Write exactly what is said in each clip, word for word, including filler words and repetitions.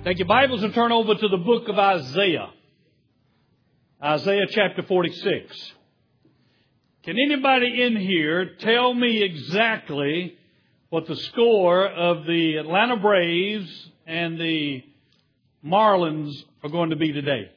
Take your Bibles and turn over to the book of Isaiah. Isaiah chapter forty-six. Can anybody in here tell me exactly what the score of the Atlanta Braves and the Marlins are going to be today?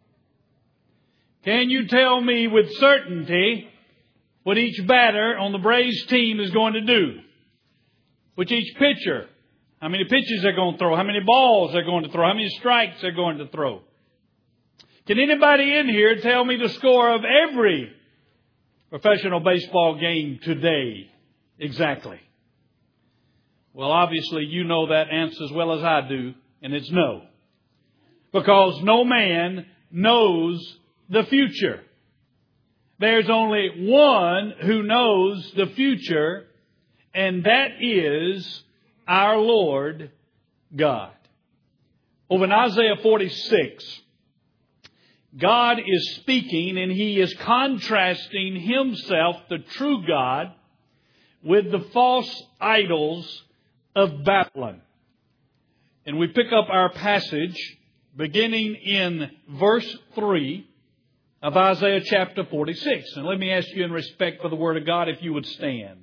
Can you tell me with certainty what each batter on the Braves team is going to do? Which each pitcher, how many pitches they're going to throw, how many balls they're going to throw, how many strikes they're going to throw. Can anybody in here tell me the score of every professional baseball game today exactly? Well, obviously you know that answer as well as I do, and it's no. Because no man knows the future. There's only one who knows the future, and that is our Lord God. Over in Isaiah forty-six, God is speaking and He is contrasting Himself, the true God, with the false idols of Babylon. And we pick up our passage beginning in verse three of Isaiah chapter forty-six. And let me ask you in respect for the Word of God if you would stand.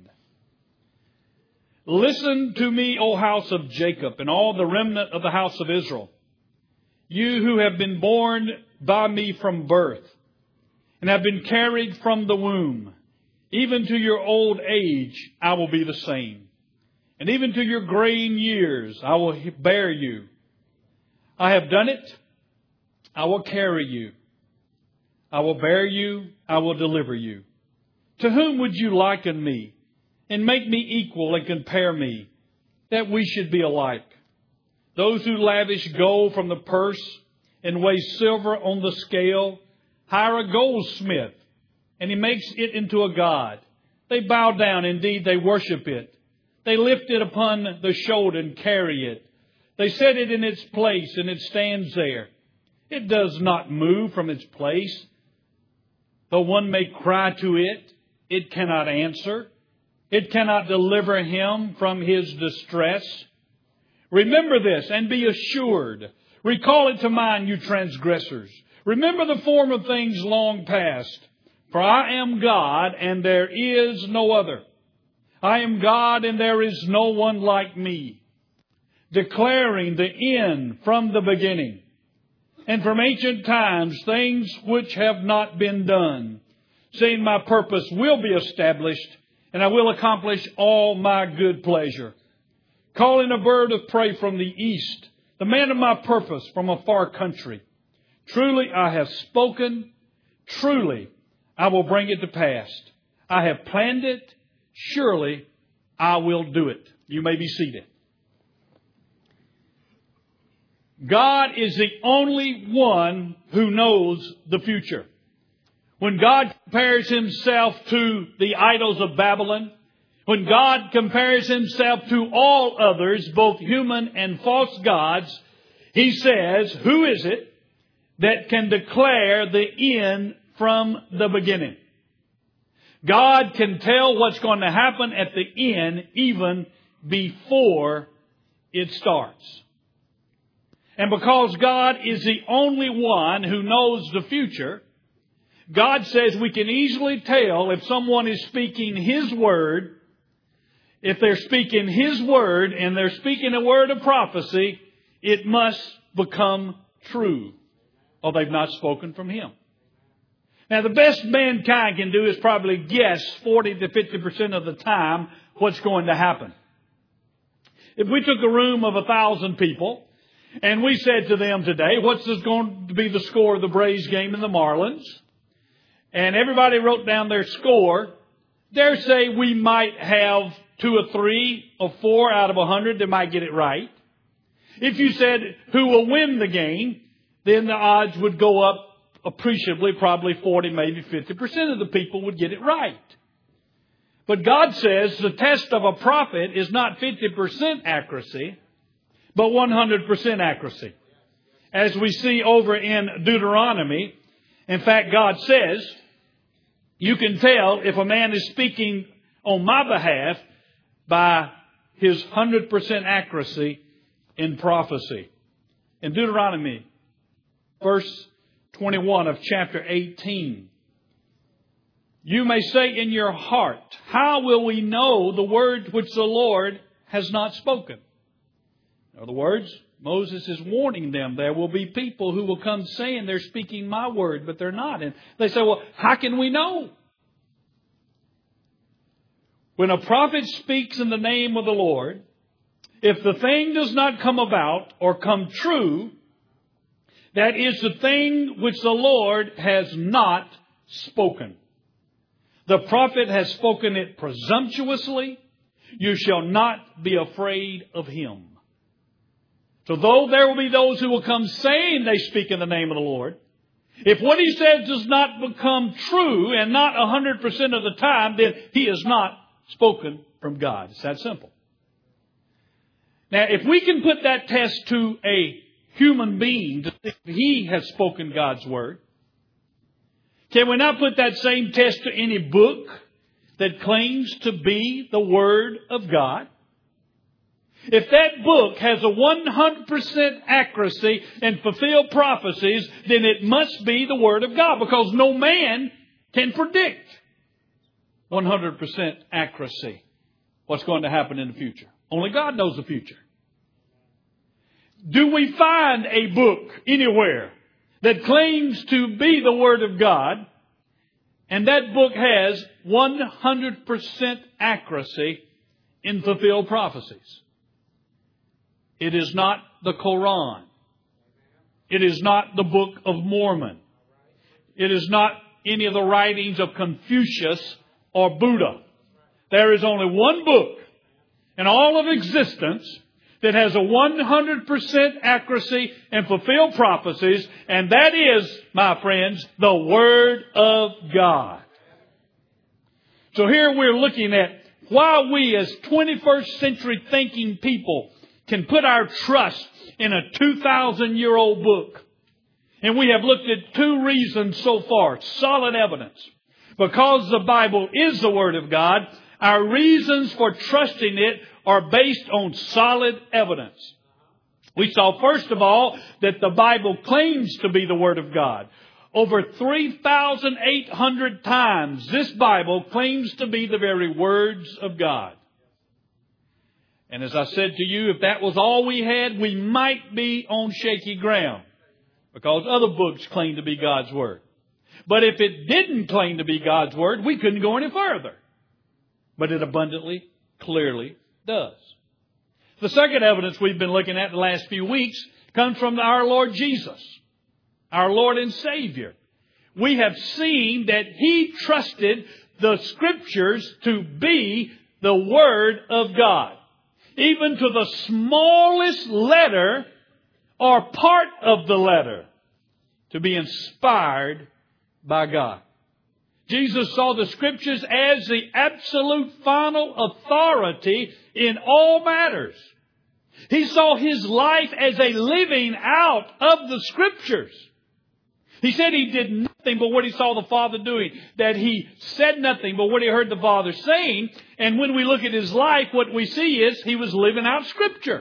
Listen to me, O house of Jacob, and all the remnant of the house of Israel, you who have been born by me from birth, and have been carried from the womb. Even to your old age I will be the same, and even to your graying years I will bear you. I have done it, I will carry you. I will bear you, I will deliver you. To whom would you liken me, and make me equal and compare me, that we should be alike? Those who lavish gold from the purse and weigh silver on the scale hire a goldsmith, and he makes it into a god. They bow down, indeed they worship it. They lift it upon the shoulder and carry it. They set it in its place, and it stands there. It does not move from its place. Though one may cry to it, it cannot answer. It cannot deliver him from his distress. Remember this and be assured. Recall it to mind, you transgressors. Remember the former things long past. For I am God, and there is no other. I am God, and there is no one like me, declaring the end from the beginning, and from ancient times things which have not been done, saying my purpose will be established, and I will accomplish all my good pleasure. Calling a bird of prey from the east, the man of my purpose from a far country. Truly I have spoken, truly I will bring it to pass. I have planned it, surely I will do it. You may be seated. God is the only one who knows the future. When God compares Himself to the idols of Babylon, when God compares Himself to all others, both human and false gods, He says, who is it that can declare the end from the beginning? God can tell what's going to happen at the end even before it starts. And because God is the only one who knows the future, God says we can easily tell if someone is speaking His word. If they're speaking His word and they're speaking a word of prophecy, it must become true, or they've not spoken from Him. Now, the best mankind can do is probably guess forty to fifty percent of the time what's going to happen. If we took a room of a thousand people and we said to them today, what's this going to be the score of the Braves game and the Marlins? And everybody wrote down their score, dare say we might have two or three or four out of a hundred that might get it right. If you said who will win the game, then the odds would go up appreciably, probably forty, maybe fifty percent of the people would get it right. But God says the test of a prophet is not fifty percent accuracy, but one hundred percent accuracy. As we see over in Deuteronomy, in fact, God says, you can tell if a man is speaking on my behalf by his one hundred percent accuracy in prophecy. In Deuteronomy, verse twenty-one of chapter eighteen, you may say in your heart, how will we know the word which the Lord has not spoken? In other words, Moses is warning them there will be people who will come saying they're speaking my word, but they're not. And they say, well, how can we know? When a prophet speaks in the name of the Lord, if the thing does not come about or come true, that is the thing which the Lord has not spoken. The prophet has spoken it presumptuously. You shall not be afraid of him. So though there will be those who will come saying they speak in the name of the Lord, if what he says does not become true, and not one hundred percent of the time, then he is not spoken from God. It's that simple. Now, if we can put that test to a human being to see if he has spoken God's word, can we not put that same test to any book that claims to be the Word of God? If that book has a one hundred percent accuracy and fulfill prophecies, then it must be the Word of God, because no man can predict one hundred percent accuracy what's going to happen in the future. Only God knows the future. Do we find a book anywhere that claims to be the Word of God, and that book has one hundred percent accuracy in fulfilled prophecies? It is not the Quran. It is not the Book of Mormon. It is not any of the writings of Confucius or Buddha. There is only one book in all of existence that has a one hundred percent accuracy and fulfilled prophecies, and that is, my friends, the Word of God. So here we're looking at why we as twenty-first century thinking people can put our trust in a two thousand year old book. And we have looked at two reasons so far, solid evidence. Because the Bible is the Word of God, our reasons for trusting it are based on solid evidence. We saw, first of all, that the Bible claims to be the Word of God. Over three thousand eight hundred times this Bible claims to be the very words of God. And as I said to you, if that was all we had, we might be on shaky ground, because other books claim to be God's Word. But if it didn't claim to be God's Word, we couldn't go any further. But it abundantly, clearly does. The second evidence we've been looking at the last few weeks comes from our Lord Jesus, our Lord and Savior. We have seen that He trusted the Scriptures to be the Word of God. Even to the smallest letter or part of the letter to be inspired by God. Jesus saw the Scriptures as the absolute final authority in all matters. He saw His life as a living out of the Scriptures. He said He did nothing but what He saw the Father doing. That He said nothing but what He heard the Father saying. And when we look at His life, what we see is He was living out Scripture.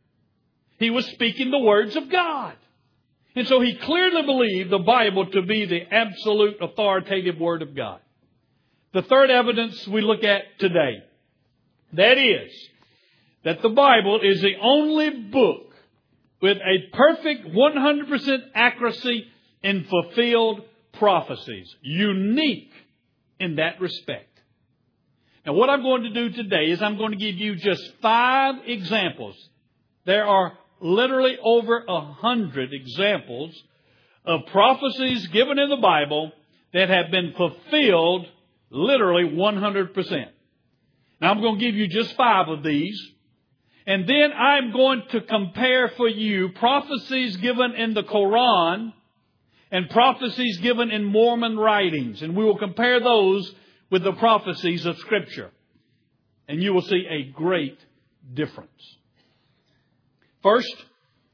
He was speaking the words of God. And so He clearly believed the Bible to be the absolute authoritative Word of God. The third evidence we look at today, that is, that the Bible is the only book with a perfect one hundred percent accuracy in fulfilled prophecies. Unique in that respect. Now what I'm going to do today is I'm going to give you just five examples. There are literally over a hundred examples of prophecies given in the Bible that have been fulfilled literally one hundred percent. Now I'm going to give you just five of these. And then I'm going to compare for you prophecies given in the Quran and prophecies given in Mormon writings. And we will compare those with the prophecies of Scripture. And you will see a great difference. First,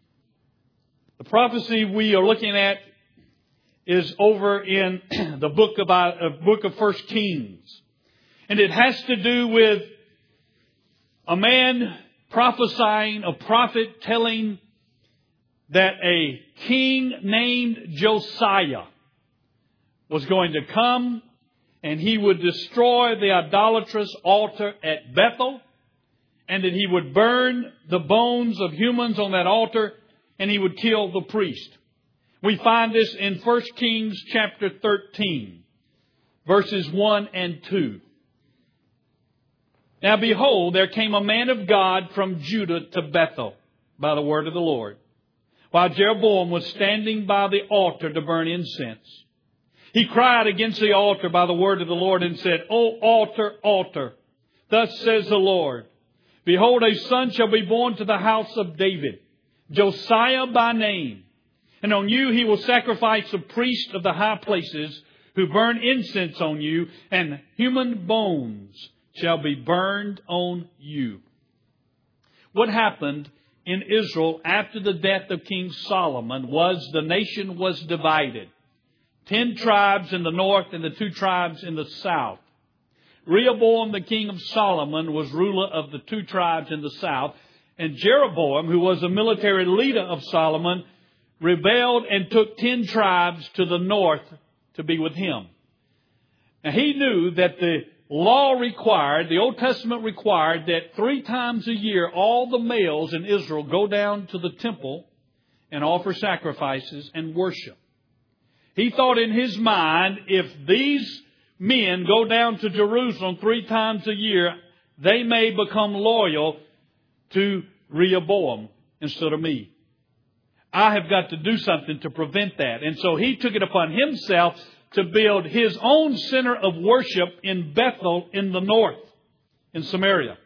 the prophecy we are looking at is over in the book of, uh, book of First Kings. And it has to do with a man prophesying, a prophet telling that a king named Josiah was going to come and he would destroy the idolatrous altar at Bethel, and that he would burn the bones of humans on that altar, and he would kill the priest. We find this in First Kings chapter thirteen, verses one and two. Now behold, there came a man of God from Judah to Bethel by the word of the Lord, while Jeroboam was standing by the altar to burn incense. He cried against the altar by the word of the Lord and said, O altar, altar, thus says the Lord, behold, a son shall be born to the house of David, Josiah by name. And on you he will sacrifice the priests of the high places who burn incense on you, and human bones shall be burned on you. What happened in Israel after the death of King Solomon was the nation was divided. Ten tribes in the north and the two tribes in the south. Rehoboam, the king of Solomon, was ruler of the two tribes in the south. And Jeroboam, who was the military leader of Solomon, rebelled and took ten tribes to the north to be with him. Now he knew that the law required, the Old Testament required, that three times a year all the males in Israel go down to the temple and offer sacrifices and worship. He thought in his mind, if these men go down to Jerusalem three times a year, they may become loyal to Rehoboam instead of me. I have got to do something to prevent that. And so he took it upon himself to build his own center of worship in Bethel in the north, in Samaria.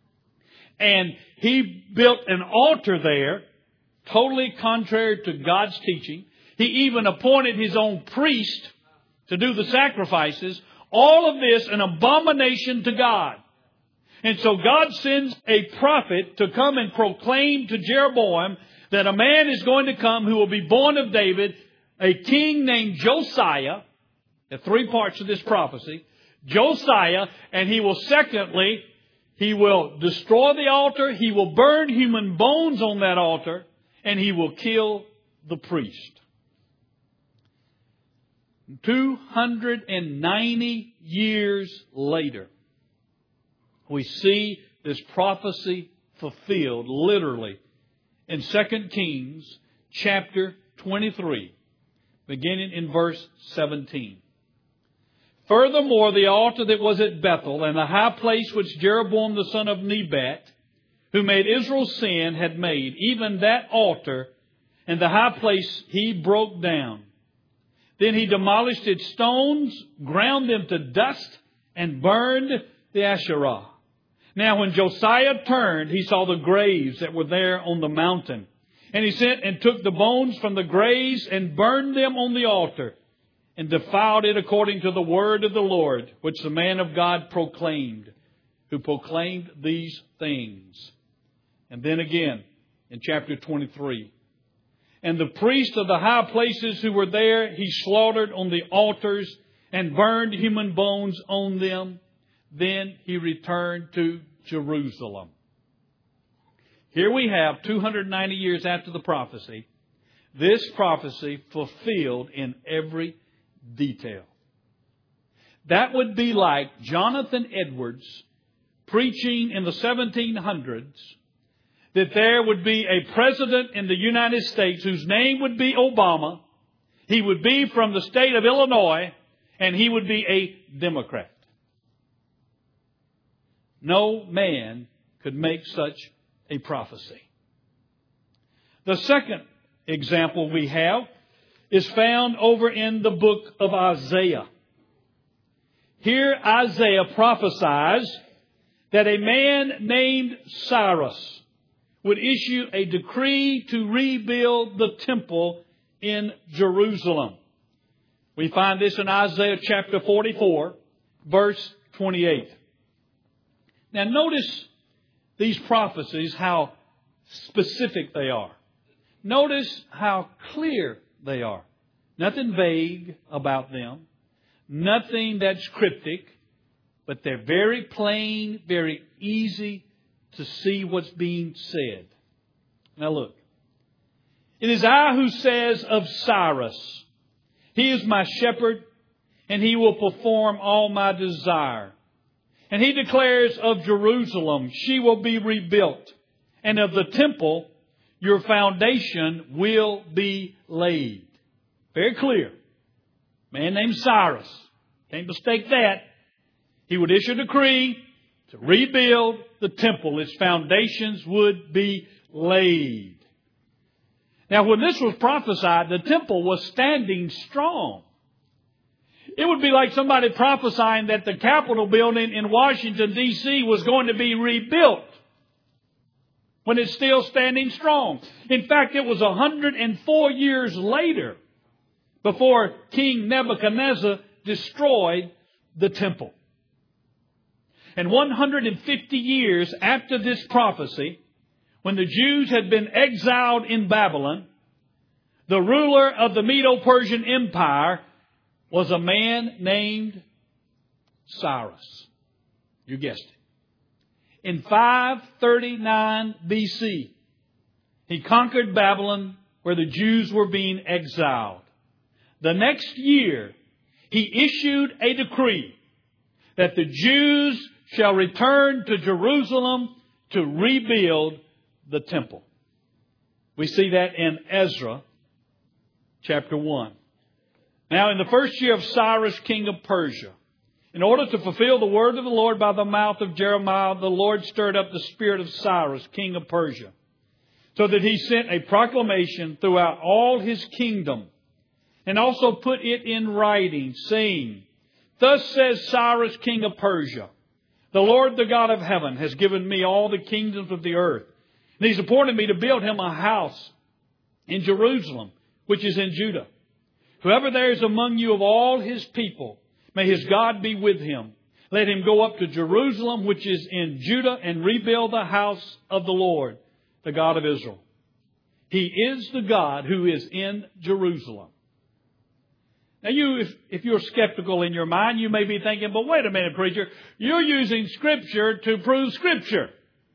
And he built an altar there, totally contrary to God's teaching. He even appointed his own priest to do the sacrifices. All of this an abomination to God. And so God sends a prophet to come and proclaim to Jeroboam that a man is going to come who will be born of David, a king named Josiah. There are three parts of this prophecy. Josiah, and he will secondly, he will destroy the altar, he will burn human bones on that altar, and he will kill the priest. two hundred ninety years later, we see this prophecy fulfilled literally in Second Kings chapter twenty-three, beginning in verse seventeen. Furthermore, the altar that was at Bethel and the high place which Jeroboam the son of Nebat, who made Israel sin, had made, even that altar and the high place he broke down. Then he demolished its stones, ground them to dust, and burned the Asherah. Now when Josiah turned, he saw the graves that were there on the mountain. And he sent and took the bones from the graves and burned them on the altar, and defiled it according to the word of the Lord, which the man of God proclaimed, who proclaimed these things. And then again, in chapter twenty-three, and the priests of the high places who were there, he slaughtered on the altars and burned human bones on them. Then he returned to Jerusalem. Here we have, two hundred ninety years after the prophecy, this prophecy fulfilled in every detail. That would be like Jonathan Edwards preaching in the seventeen hundreds that there would be a president in the United States whose name would be Obama. He would be from the state of Illinois, and he would be a Democrat. No man could make such a prophecy. The second example we have is found over in the book of Isaiah. Here Isaiah prophesies that a man named Cyrus would issue a decree to rebuild the temple in Jerusalem. We find this in Isaiah chapter forty-four, verse twenty-eight. Now notice these prophecies, how specific they are. Notice how clear they are. Nothing vague about them. Nothing that's cryptic. But they're very plain, very easy to see what's being said. Now look. It is I who says of Cyrus, he is my shepherd, and he will perform all my desire. And he declares of Jerusalem, she will be rebuilt. And of the temple, your foundation will be laid. Very clear. Man named Cyrus. Can't mistake that. He would issue a decree to rebuild the temple. Its foundations would be laid. Now, when this was prophesied, the temple was standing strong. It would be like somebody prophesying that the Capitol building in Washington, D C was going to be rebuilt when it's still standing strong. In fact, it was one hundred four years later before King Nebuchadnezzar destroyed the temple. And one hundred fifty years after this prophecy, when the Jews had been exiled in Babylon, the ruler of the Medo-Persian Empire was a man named Cyrus. You guessed it. In five thirty-nine B C, he conquered Babylon where the Jews were being exiled. The next year, he issued a decree that the Jews shall return to Jerusalem to rebuild the temple. We see that in Ezra chapter one. Now, in the first year of Cyrus, king of Persia, in order to fulfill the word of the Lord by the mouth of Jeremiah, the Lord stirred up the spirit of Cyrus, king of Persia, so that he sent a proclamation throughout all his kingdom, and also put it in writing, saying, Thus says Cyrus, king of Persia, the Lord, the God of heaven, has given me all the kingdoms of the earth. And he's appointed me to build him a house in Jerusalem, which is in Judah. Whoever there is among you of all his people, may his God be with him. Let him go up to Jerusalem, which is in Judah, and rebuild the house of the Lord, the God of Israel. He is the God who is in Jerusalem. Now, you, if, if you're skeptical in your mind, you may be thinking, but wait a minute, preacher, you're using Scripture to prove Scripture.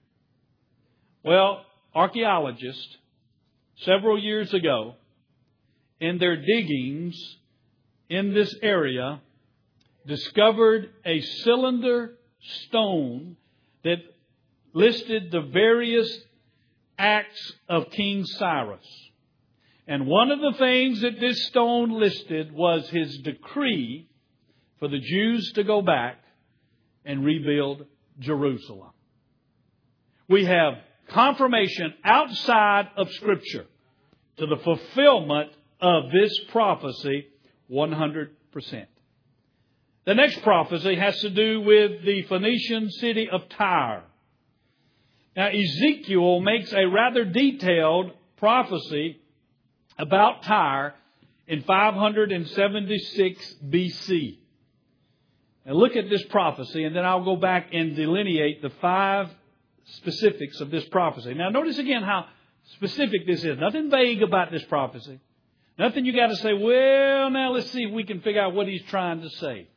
Well, archaeologists, several years ago, in their diggings in this area, discovered a cylinder stone that listed the various acts of King Cyrus. And one of the things that this stone listed was his decree for the Jews to go back and rebuild Jerusalem. We have confirmation outside of Scripture to the fulfillment of this prophecy one hundred percent. The next prophecy has to do with the Phoenician city of Tyre. Now, Ezekiel makes a rather detailed prophecy about Tyre in five seventy-six B C. Now look at this prophecy, and then I'll go back and delineate the five specifics of this prophecy. Now notice again how specific this is. Nothing vague about this prophecy. Nothing you got to say, well, now let's see if we can figure out what he's trying to say.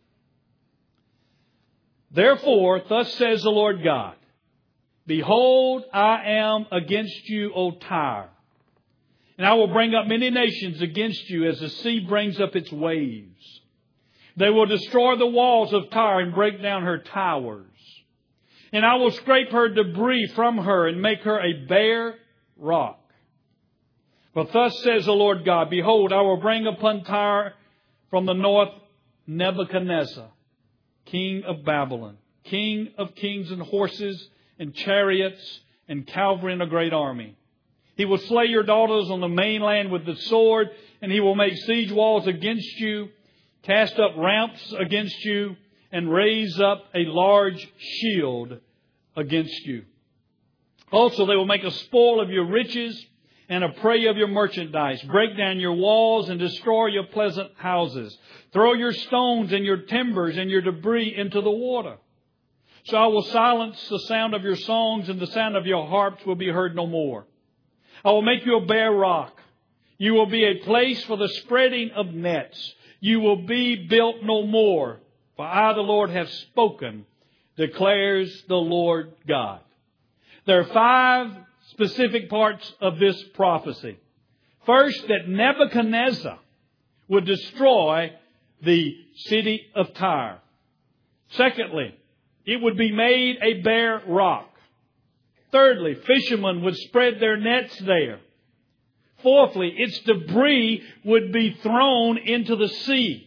Therefore, thus says the Lord God, Behold, I am against you, O Tyre. And I will bring up many nations against you as the sea brings up its waves. They will destroy the walls of Tyre and break down her towers. And I will scrape her debris from her and make her a bare rock. But thus says the Lord God, Behold, I will bring upon Tyre from the north Nebuchadnezzar, king of Babylon, king of kings and horses and chariots and cavalry and a great army. He will slay your daughters on the mainland with the sword, and he will make siege walls against you, cast up ramps against you, and raise up a large shield against you. Also, they will make a spoil of your riches and a prey of your merchandise, break down your walls and destroy your pleasant houses. Throw your stones and your timbers and your debris into the water. So I will silence the sound of your songs, and the sound of your harps will be heard no more. I will make you a bare rock. You will be a place for the spreading of nets. You will be built no more. For I, the Lord, have spoken, declares the Lord God. There are five specific parts of this prophecy. First, that Nebuchadnezzar would destroy the city of Tyre. Secondly, it would be made a bare rock. Thirdly, fishermen would spread their nets there. Fourthly, its debris would be thrown into the sea.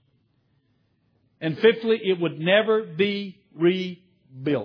And fifthly, it would never be rebuilt.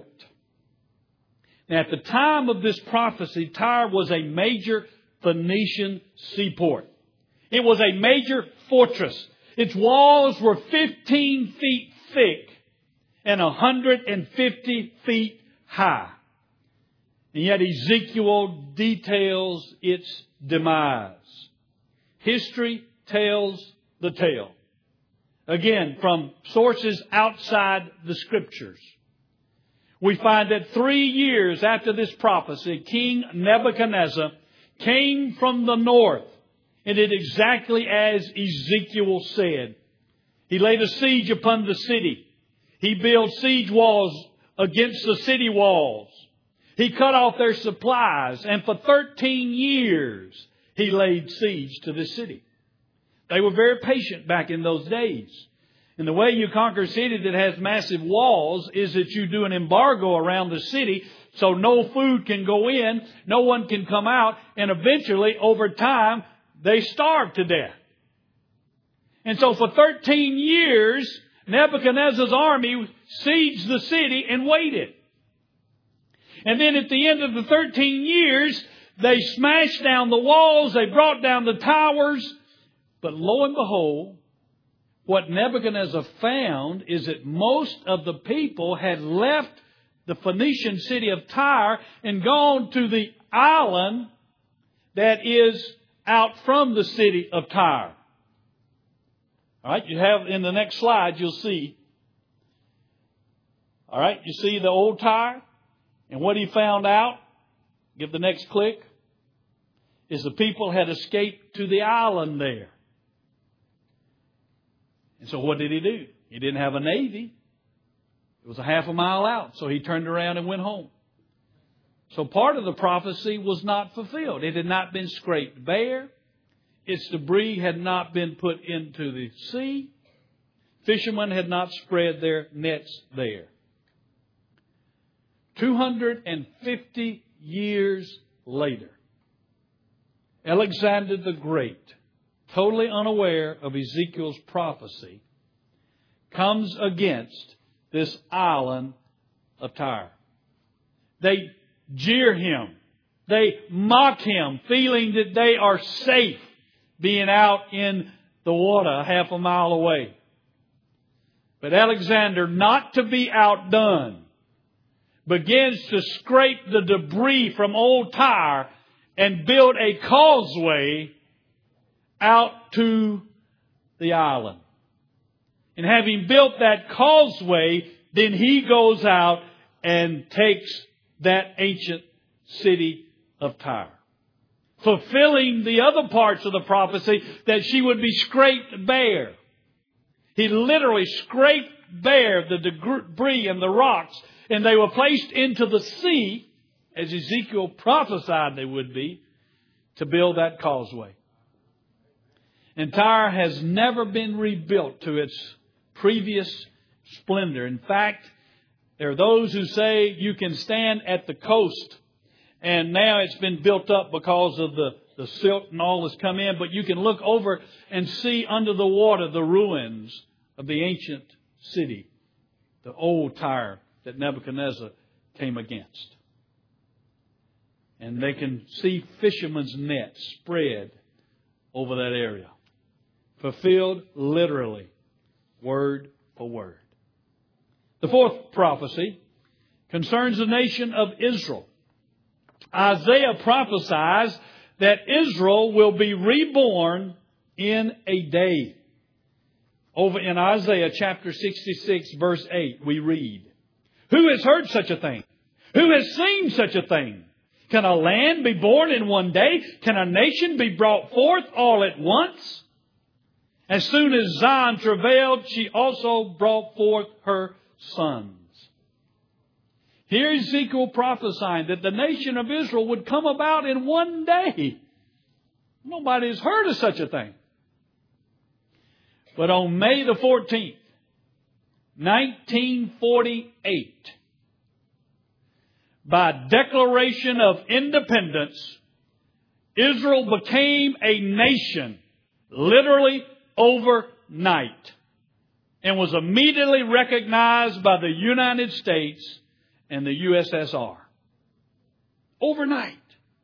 Now, at the time of this prophecy, Tyre was a major Phoenician seaport. It was a major fortress. Its walls were fifteen feet thick and one hundred fifty feet high. And yet Ezekiel details its demise. History tells the tale. Again, from sources outside the Scriptures. We find that three years after this prophecy, King Nebuchadnezzar came from the north and did exactly as Ezekiel said. He laid a siege upon the city. He built siege walls against the city walls. He cut off their supplies, and for thirteen years he laid siege to the city. They were very patient back in those days. And the way you conquer a city that has massive walls is that you do an embargo around the city so no food can go in, no one can come out, and eventually, over time, they starve to death. And so for thirteen years, Nebuchadnezzar's army sieged the city and waited. And then at the end of the thirteen years, they smashed down the walls, they brought down the towers. But lo and behold, what Nebuchadnezzar found is that most of the people had left the Phoenician city of Tyre and gone to the island that is out from the city of Tyre. All right, you have in the next slide, you'll see. All right, you see the old Tyre? And what he found out, give the next click, is the people had escaped to the island there. And so what did he do? He didn't have a navy. It was a half a mile out. So he turned around and went home. So part of the prophecy was not fulfilled. It had not been scraped bare. Its debris had not been put into the sea. Fishermen had not spread their nets there. two hundred fifty years later, Alexander the Great, totally unaware of Ezekiel's prophecy, comes against this island of Tyre. They jeer him. They mock him, feeling that they are safe being out in the water a half a mile away. But Alexander, not to be outdone, begins to scrape the debris from old Tyre and build a causeway out to the island. And having built that causeway, then he goes out and takes that ancient city of Tyre, fulfilling the other parts of the prophecy that she would be scraped bare. He literally scraped bare the debris and the rocks, and they were placed into the sea, as Ezekiel prophesied they would be, to build that causeway. And Tyre has never been rebuilt to its previous splendor. In fact, there are those who say you can stand at the coast, and now it's been built up because of the, the silt and all that's come in, but you can look over and see under the water the ruins of the ancient city, the old Tyre that Nebuchadnezzar came against. And they can see fishermen's nets spread over that area. Fulfilled literally, word for word. The fourth prophecy concerns the nation of Israel. Isaiah prophesies that Israel will be reborn in a day. Over in Isaiah chapter sixty-six, verse eight, we read, "Who has heard such a thing? Who has seen such a thing? Can a land be born in one day? Can a nation be brought forth all at once? As soon as Zion travailed, she also brought forth her sons." Here Ezekiel prophesying that the nation of Israel would come about in one day. Nobody has heard of such a thing. But on May the fourteenth, nineteen forty-eight, by declaration of independence, Israel became a nation literally overnight and was immediately recognized by the United States and the U S S R. Overnight.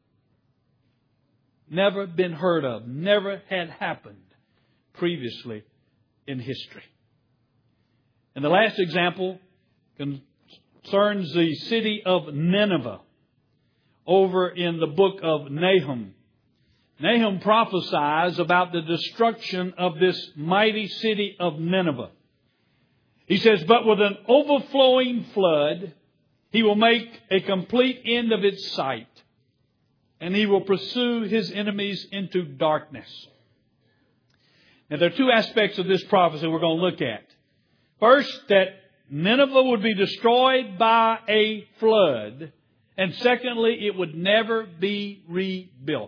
Never been heard of. Never had happened previously in history. And the last example concerns the city of Nineveh over in the book of Nahum. Nahum prophesies about the destruction of this mighty city of Nineveh. He says, but with an overflowing flood, He will make a complete end of its sight, and He will pursue His enemies into darkness. Now, there are two aspects of this prophecy we're going to look at. First, that Nineveh would be destroyed by a flood. And secondly, it would never be rebuilt.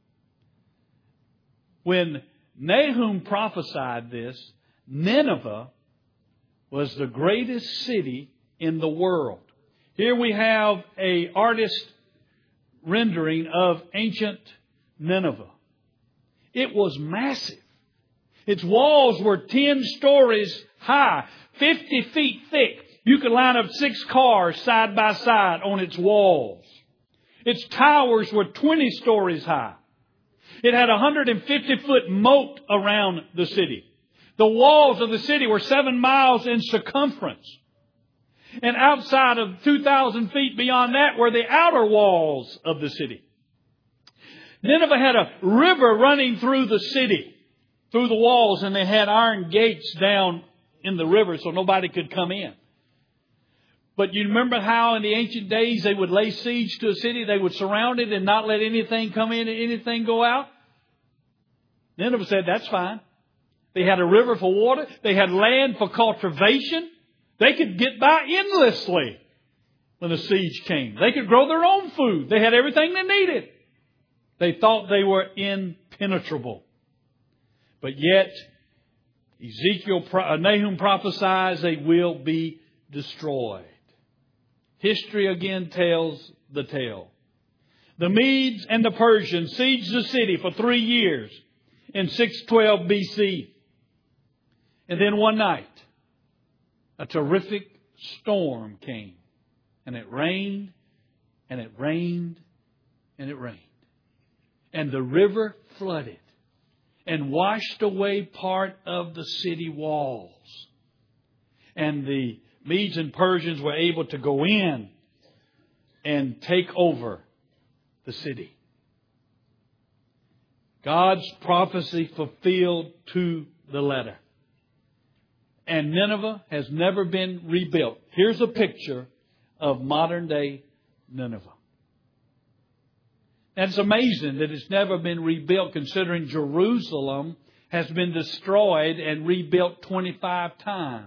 When Nahum prophesied this, Nineveh was the greatest city in the world. Here we have an artist rendering of ancient Nineveh. It was massive. Its walls were ten stories high, fifty feet thick. You could line up six cars side by side on its walls. Its towers were twenty stories high. It had a one hundred fifty foot moat around the city. The walls of the city were seven miles in circumference. And outside of two thousand feet beyond that were the outer walls of the city. Nineveh had a river running through the city, through the walls, and they had iron gates down in the river so nobody could come in. But you remember how in the ancient days they would lay siege to a city, they would surround it and not let anything come in and anything go out? Nineveh said, that's fine. They had a river for water. They had land for cultivation. They could get by endlessly when the siege came. They could grow their own food. They had everything they needed. They thought they were impenetrable. But yet, Ezekiel, Nahum prophesies they will be destroyed. History again tells the tale. The Medes and the Persians sieged the city for three years in six twelve B C. And then one night, a terrific storm came. And it rained, and it rained, and it rained. And the river flooded and washed away part of the city walls. And the Medes and Persians were able to go in and take over the city. God's prophecy fulfilled to the letter. And Nineveh has never been rebuilt. Here's a picture of modern day Nineveh. And it's amazing that it's never been rebuilt, considering Jerusalem has been destroyed and rebuilt twenty-five times.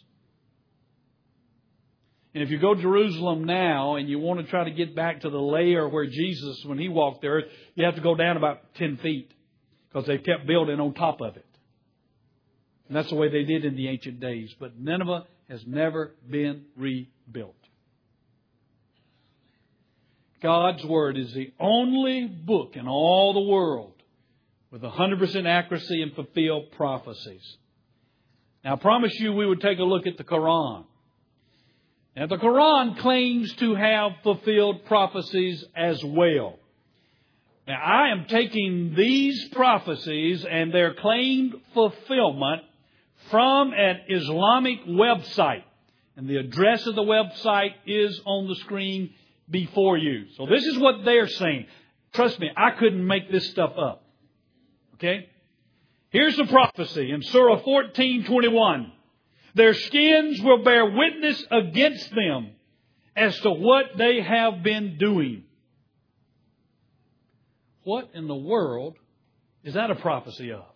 And if you go to Jerusalem now and you want to try to get back to the layer where Jesus, when He walked the earth, you have to go down about ten feet because they've kept building on top of it. And that's the way they did in the ancient days. But Nineveh has never been rebuilt. God's Word is the only book in all the world with one hundred percent accuracy and fulfilled prophecies. Now, I promised you we would take a look at the Quran. Now, the Quran claims to have fulfilled prophecies as well. Now, I am taking these prophecies and their claimed fulfillment from an Islamic website. And the address of the website is on the screen before you. So this is what they're saying. Trust me, I couldn't make this stuff up. Okay? Here's the prophecy in Surah fourteen twenty-one. Their skins will bear witness against them as to what they have been doing. What in the world is that a prophecy of?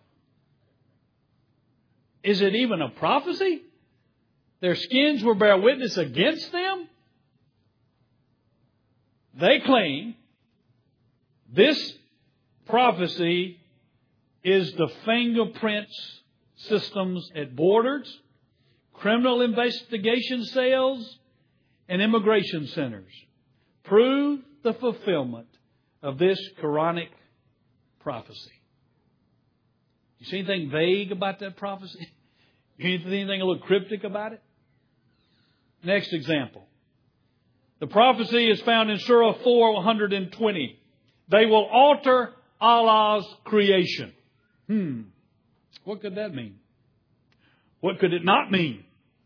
Is it even a prophecy? Their skins will bear witness against them? They claim this prophecy is the fingerprints systems at borders, criminal investigation cells, and immigration centers. Prove the fulfillment of this Quranic prophecy. You see anything vague about that prophecy? You see anything a little cryptic about it? Next example. The prophecy is found in Surah four, one hundred twenty. They will alter Allah's creation. Hmm. What could that mean? What could it not mean?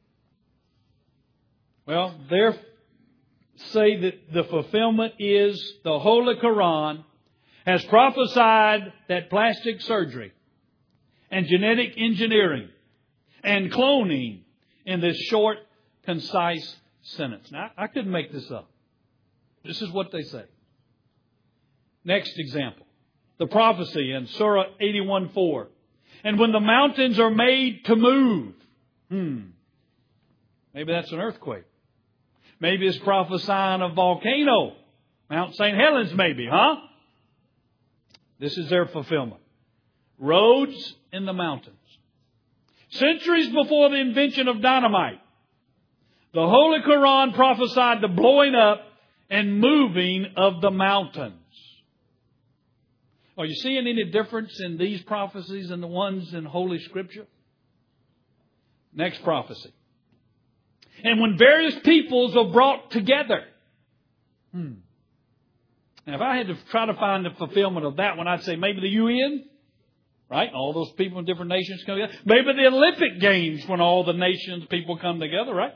Well, they say that the fulfillment is the Holy Quran has prophesied that plastic surgery and genetic engineering and cloning in this short, concise sentence. Now, I couldn't make this up. This is what they say. Next example. The prophecy in Surah eighty-one four. And when the mountains are made to move. Hmm. Maybe that's an earthquake. Maybe it's prophesying a volcano. Mount Saint Helens maybe, huh? This is their fulfillment. Roads in the mountains. Centuries before the invention of dynamite, the Holy Quran prophesied the blowing up and moving of the mountains. Are you seeing any difference in these prophecies and the ones in Holy Scripture? Next prophecy. And when various peoples are brought together. Hmm. Now, if I had to try to find the fulfillment of that one, I'd say maybe the U N. Right? All those people in different nations come together. Maybe the Olympic Games when all the nations, people come together, right?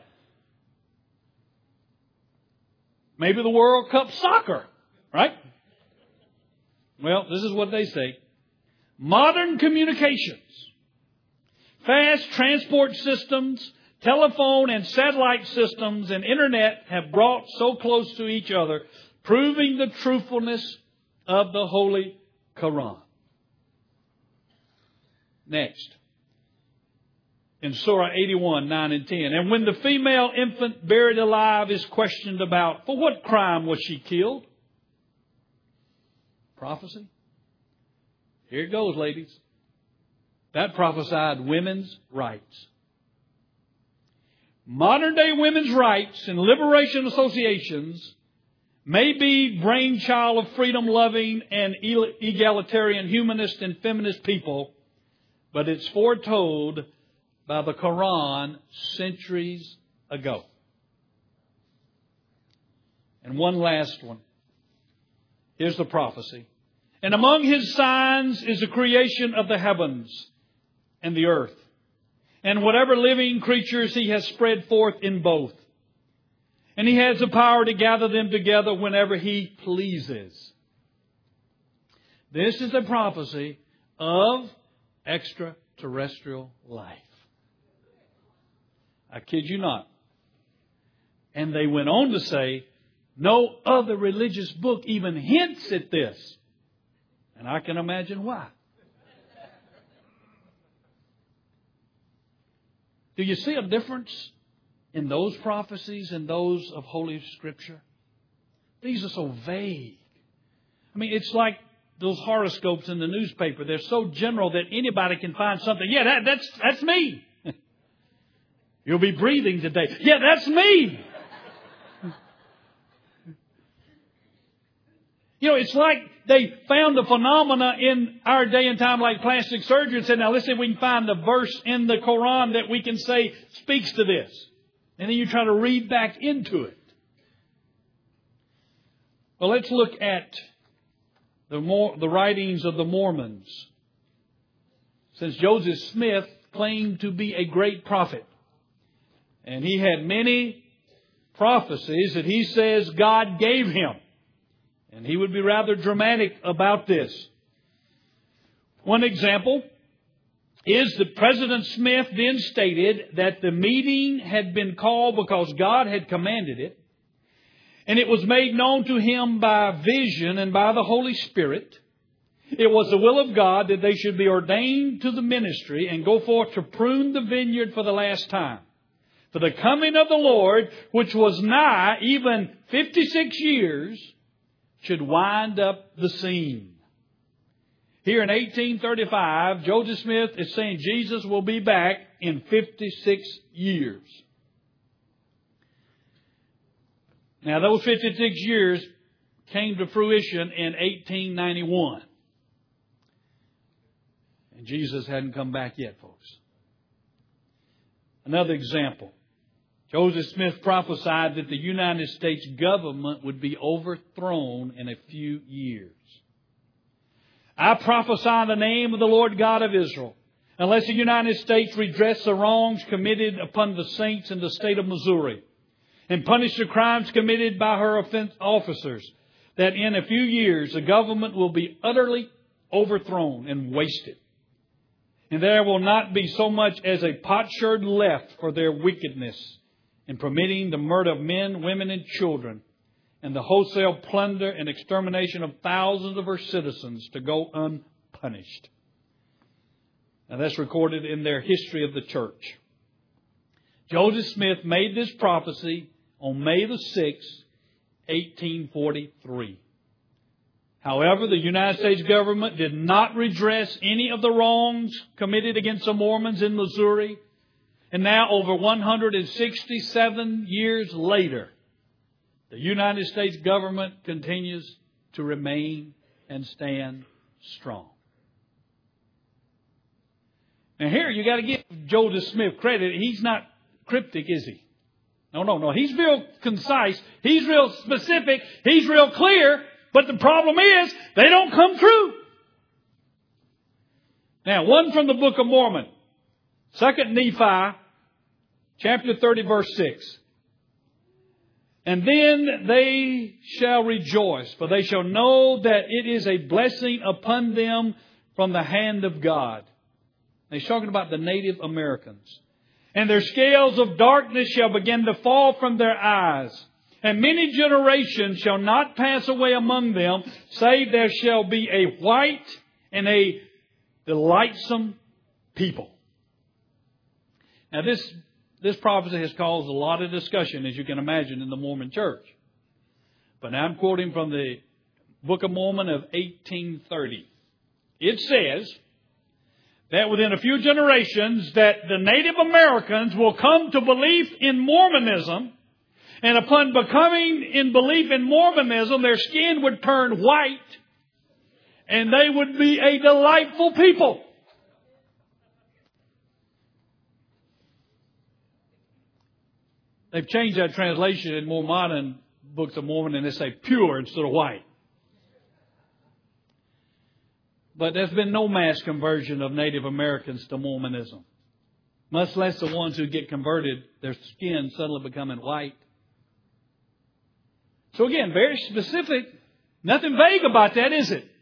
Maybe the World Cup soccer, right? Well, this is what they say. Modern communications, fast transport systems, telephone and satellite systems, and internet have brought so close to each other, proving the truthfulness of the Holy Quran. Next. In Surah eighty-one, nine and ten. And when the female infant buried alive is questioned about, for what crime was she killed? Prophecy. Here it goes, ladies. That prophesied women's rights. Modern day women's rights and liberation associations may be brainchild of freedom-loving and egalitarian humanist and feminist people, but it's foretold by the Quran centuries ago. And one last one. Here's the prophecy. And among his signs is the creation of the heavens and the earth, and whatever living creatures he has spread forth in both. And he has the power to gather them together whenever he pleases. This is a prophecy of extraterrestrial life. I kid you not. And they went on to say, no other religious book even hints at this. And I can imagine why. Do you see a difference in those prophecies and those of Holy Scripture? These are so vague. I mean, it's like those horoscopes in the newspaper. They're so general that anybody can find something. Yeah, that, that's, that's me. You'll be breathing today. Yeah, that's me. You know, it's like they found a phenomena in our day and time like plastic surgery and said, now let's see if we can find the verse in the Quran that we can say speaks to this. And then you try to read back into it. Well, let's look at the, more, the writings of the Mormons. Since Joseph Smith claimed to be a great prophet, and he had many prophecies that he says God gave him. And he would be rather dramatic about this. One example is that President Smith then stated that the meeting had been called because God had commanded it. And it was made known to him by vision and by the Holy Spirit. It was the will of God that they should be ordained to the ministry and go forth to prune the vineyard for the last time. For the coming of the Lord, which was nigh even fifty-six years, should wind up the scene. Here in eighteen thirty-five, Joseph Smith is saying Jesus will be back in fifty-six years. Now, those fifty-six years came to fruition in eighteen ninety-one. And Jesus hadn't come back yet, folks. Another example. Joseph Smith prophesied that the United States government would be overthrown in a few years. I prophesy in the name of the Lord God of Israel, unless the United States redress the wrongs committed upon the saints in the state of Missouri and punish the crimes committed by her offense officers, that in a few years the government will be utterly overthrown and wasted. And there will not be so much as a potsherd left for their wickedness in permitting the murder of men, women, and children, and the wholesale plunder and extermination of thousands of her citizens to go unpunished. Now that's recorded in their history of the church. Joseph Smith made this prophecy on May the sixth, eighteen forty-three. However, the United States government did not redress any of the wrongs committed against the Mormons in Missouri. And now, over one hundred sixty-seven years later, the United States government continues to remain and stand strong. Now here, you got to give Joseph Smith credit. He's not cryptic, is he? No, no, no. He's real concise. He's real specific. He's real clear. But the problem is, they don't come true. Now, one from the Book of Mormon. Second Nephi, chapter thirty, verse six. And then they shall rejoice, for they shall know that it is a blessing upon them from the hand of God. And he's talking about the Native Americans. And their scales of darkness shall begin to fall from their eyes. And many generations shall not pass away among them, save there shall be a white and a delightsome people. Now this, this prophecy has caused a lot of discussion, as you can imagine, in the Mormon church. But now I'm quoting from the Book of Mormon of eighteen thirty. It says that within a few generations that the Native Americans will come to belief in Mormonism. And upon becoming in belief in Mormonism, their skin would turn white. And they would be a delightful people. They've changed that translation in more modern books of Mormon, and they say pure instead of white. But there's been no mass conversion of Native Americans to Mormonism. Much less the ones who get converted, their skin suddenly becoming white. So again, very specific. Nothing vague about that, is it?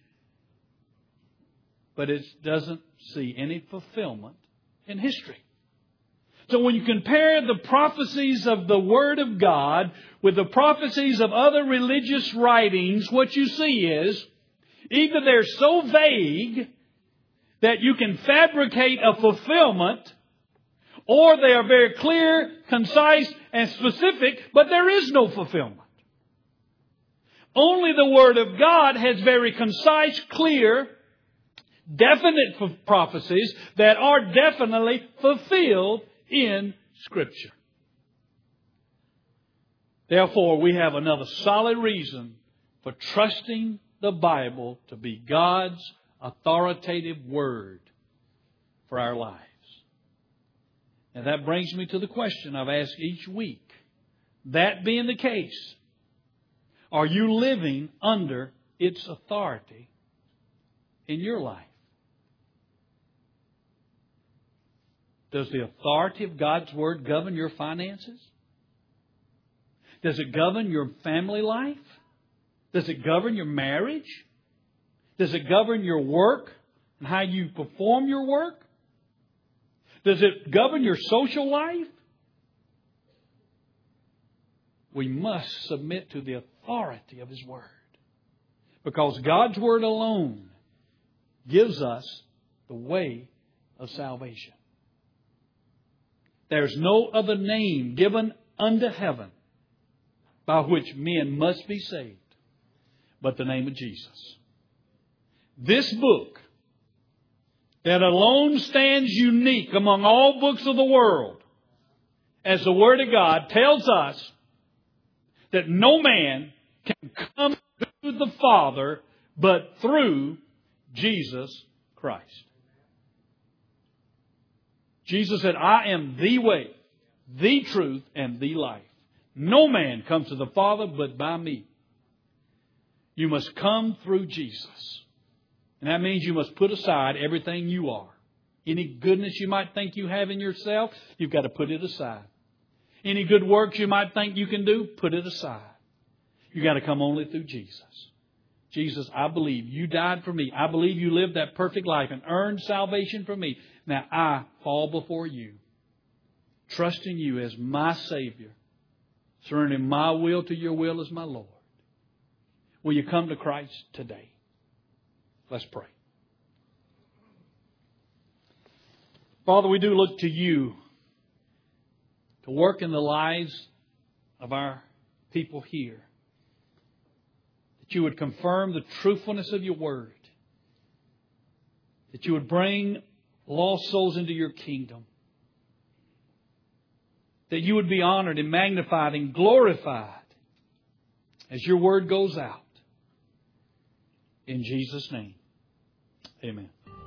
But it doesn't see any fulfillment in history. So when you compare the prophecies of the Word of God with the prophecies of other religious writings, what you see is either they're so vague that you can fabricate a fulfillment, or they are very clear, concise, and specific, but there is no fulfillment. Only the Word of God has very concise, clear, definite prophecies that are definitely fulfilled in Scripture. Therefore, we have another solid reason for trusting the Bible to be God's authoritative Word for our lives. And that brings me to the question I've asked each week. That being the case, are you living under its authority in your life? Does the authority of God's Word govern your finances? Does it govern your family life? Does it govern your marriage? Does it govern your work and how you perform your work? Does it govern your social life? We must submit to the authority of His Word. Because God's Word alone gives us the way of salvation. There's no other name given under heaven by which men must be saved but the name of Jesus. This book that alone stands unique among all books of the world, as the Word of God tells us that no man can come to the Father but through Jesus Christ. Jesus said, I am the way, the truth, and the life. No man comes to the Father but by me. You must come through Jesus. And that means you must put aside everything you are. Any goodness you might think you have in yourself, you've got to put it aside. Any good works you might think you can do, put it aside. You've got to come only through Jesus. Jesus, I believe you died for me. I believe you lived that perfect life and earned salvation for me. Now I fall before you, trusting you as my Savior, surrendering my will to your will as my Lord. Will you come to Christ today? Let's pray. Father, we do look to you to work in the lives of our people here. That you would confirm the truthfulness of your word. That you would bring lost souls into your kingdom. That you would be honored and magnified and glorified as your word goes out. In Jesus' name, amen.